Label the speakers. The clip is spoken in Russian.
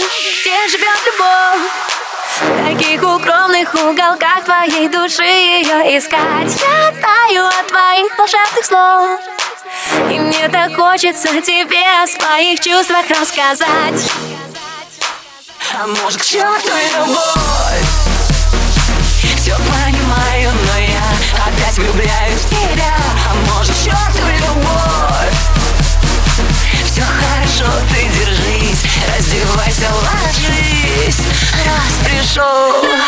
Speaker 1: где живет любовь? В каких укромных уголках твоей души ее искать? Я таю от твоих волшебных слов, и мне так хочется тебе о своих чувствах рассказать.
Speaker 2: А может, к черту и любовь? Все понимаю, но я опять влюбляюсь в тебя. А может, к черту и любовь? Все хорошо, ты держись, раздевайся, ложись, раз пришел.